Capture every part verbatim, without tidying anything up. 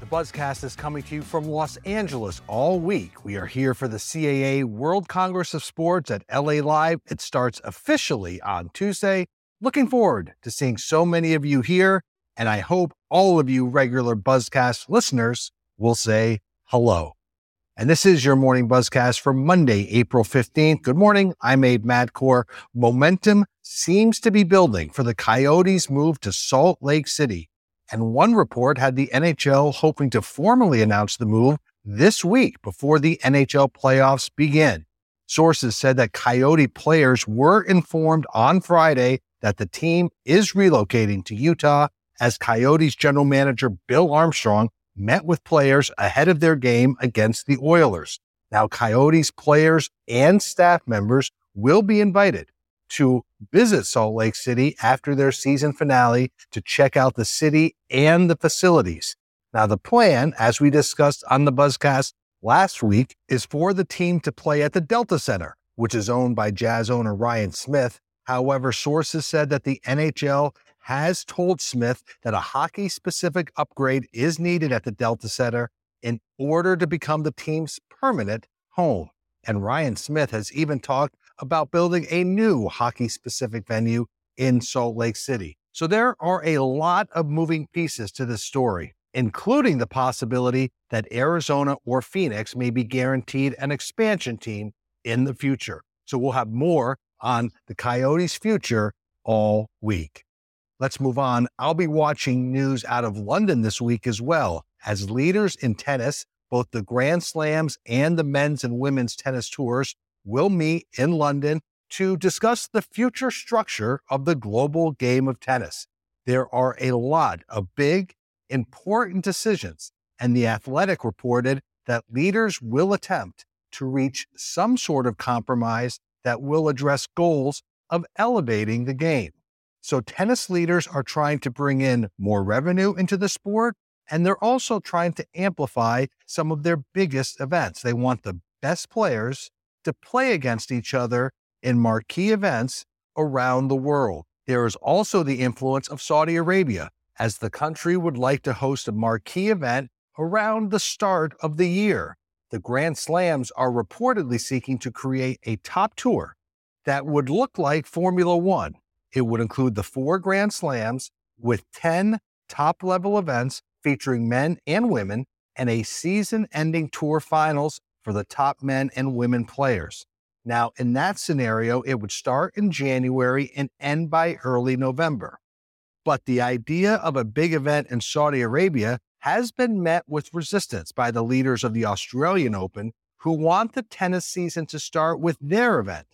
Buzzcast is coming to you from Los Angeles all week. We are here for the C A A World Congress of Sports at L A Live. It starts officially on Tuesday. Looking forward to seeing so many of you here, and I hope all of you regular Buzzcast listeners will say hello. And this is your morning Buzzcast for Monday, April fifteenth. Good morning. I'm Abe Madkour. Momentum seems to be building for the Coyotes' move to Salt Lake City. And one report had the N H L hoping to formally announce the move this week before the N H L playoffs begin. Sources said that Coyote players were informed on Friday that the team is relocating to Utah as Coyotes general manager Bill Armstrong met with players ahead of their game against the Oilers. Now, Coyotes players and staff members will be invited to visit Salt Lake City after their season finale to check out the city and the facilities. Now, the plan, as we discussed on the Buzzcast last week, is for the team to play at the Delta Center, which is owned by Jazz owner Ryan Smith. However, sources said that the N H L has told Smith that a hockey-specific upgrade is needed at the Delta Center in order to become the team's permanent home. And Ryan Smith has even talked about building a new hockey-specific venue in Salt Lake City. So there are a lot of moving pieces to this story, including the possibility that Arizona or Phoenix may be guaranteed an expansion team in the future. So we'll have more on the Coyotes' future all week. Let's move on. I'll be watching news out of London this week as well, as leaders in tennis, both the Grand Slams and the men's and women's tennis tours, will meet in London to discuss the future structure of the global game of tennis. There are a lot of big, important decisions, and The Athletic reported that leaders will attempt to reach some sort of compromise that will address goals of elevating the game. So tennis leaders are trying to bring in more revenue into the sport, and they're also trying to amplify some of their biggest events. They want the best players to play against each other in marquee events around the world. There is also the influence of Saudi Arabia, as the country would like to host a marquee event around the start of the year. The Grand Slams are reportedly seeking to create a top tour that would look like Formula One. It would include the four Grand Slams with ten top-level events featuring men and women and a season-ending tour finals for the top men and women players. Now, in that scenario, it would start in January and end by early November. But the idea of a big event in Saudi Arabia has been met with resistance by the leaders of the Australian Open, who want the tennis season to start with their event.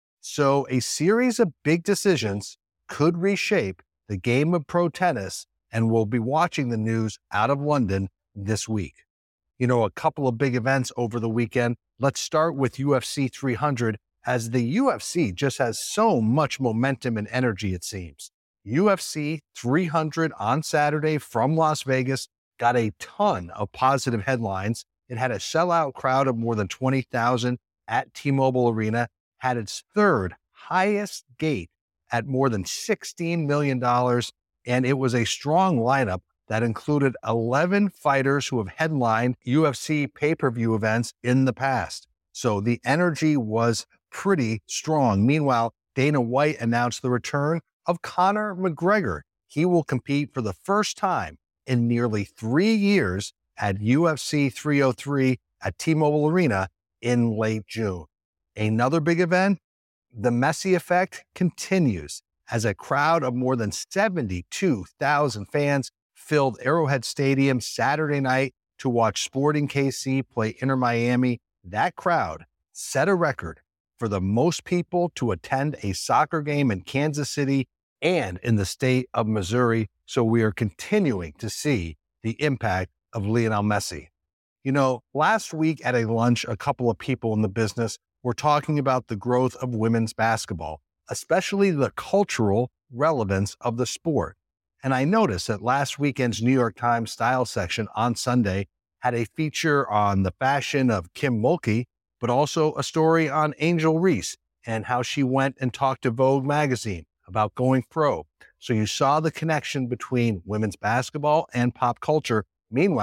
So a series of big decisions could reshape the game of pro tennis, and we'll be watching the news out of London this week. You know, a couple of big events over the weekend. Let's start with U F C three hundred, as the U F C just has so much momentum and energy, it seems. U F C three hundred on Saturday from Las Vegas got a ton of positive headlines. It had a sellout crowd of more than twenty thousand at T-Mobile Arena, had its third highest gate at more than sixteen million dollars, and it was a strong lineup that included eleven fighters who have headlined U F C pay-per-view events in the past. So the energy was pretty strong. Meanwhile, Dana White announced the return of Conor McGregor. He will compete for the first time in nearly three years at U F C three oh three at T-Mobile Arena in late June. Another big event, the Messi effect continues as a crowd of more than seventy-two thousand fans filled Arrowhead Stadium Saturday night to watch Sporting K C play Inter Miami. That crowd set a record for the most people to attend a soccer game in Kansas City and in the state of Missouri. So we are continuing to see the impact of Lionel Messi. You know, last week at a lunch, a couple of people in the business were talking about the growth of women's basketball, especially the cultural relevance of the sport. And I noticed that last weekend's New York Times style section on Sunday had a feature on the fashion of Kim Mulkey, but also a story on Angel Reese and how she went and talked to Vogue magazine about going pro. So you saw the connection between women's basketball and pop culture. Meanwhile,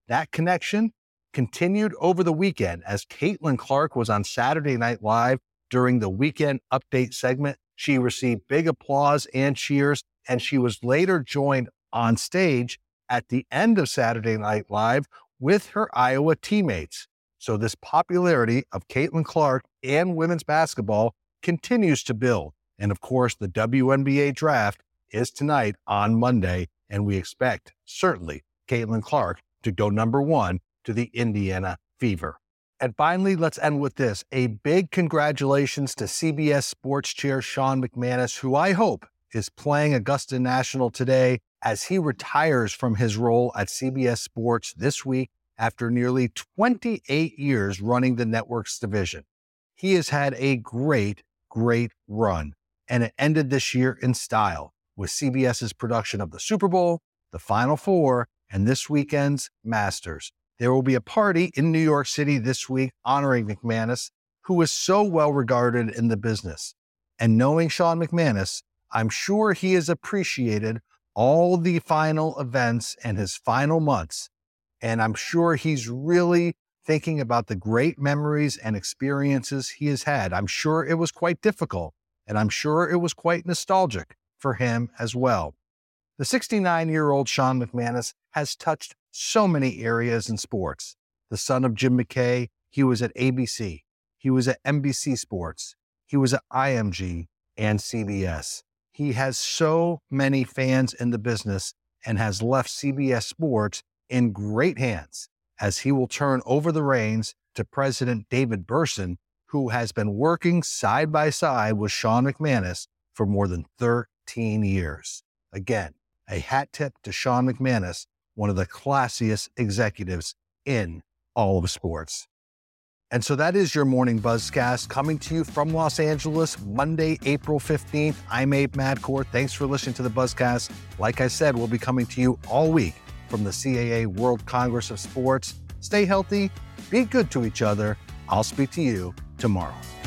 That connection continued over the weekend as Caitlin Clark was on Saturday Night Live during the Weekend Update segment. She received big applause and cheers, and she was later joined on stage at the end of Saturday Night Live with her Iowa teammates. So this popularity of Caitlin Clark and women's basketball continues to build. And of course, the W N B A draft is tonight on Monday, and we expect, certainly, Caitlin Clark to go number one to the Indiana Fever. And finally, let's end with this. A big congratulations to C B S Sports Chair Sean McManus, who I hope is playing Augusta National today as he retires from his role at C B S Sports this week after nearly twenty-eight years running the network's division. He has had a great, great run, and it ended this year in style with CBS's production of the Super Bowl, the Final Four, and this weekend's Masters. There will be a party in New York City this week honoring McManus, who is so well regarded in the business. And knowing Sean McManus, I'm sure he has appreciated all the final events and his final months. And I'm sure he's really thinking about the great memories and experiences he has had. I'm sure it was quite difficult, and I'm sure it was quite nostalgic for him as well. The sixty-nine-year-old Sean McManus has touched so many areas in sports. The son of Jim McKay, he was at A B C, he was at N B C Sports, he was at I M G and C B S. He has so many fans in the business and has left C B S Sports in great hands as he will turn over the reins to President David Berson, who has been working side by side with Sean McManus for more than thirteen years. Again, a hat tip to Sean McManus, one of the classiest executives in all of sports. And so that is your Morning Buzzcast coming to you from Los Angeles, Monday, April fifteenth. I'm Abe Madkour. Thanks for listening to the Buzzcast. Like I said, we'll be coming to you all week from the C A A World Congress of Sports. Stay healthy, be good to each other. I'll speak to you tomorrow.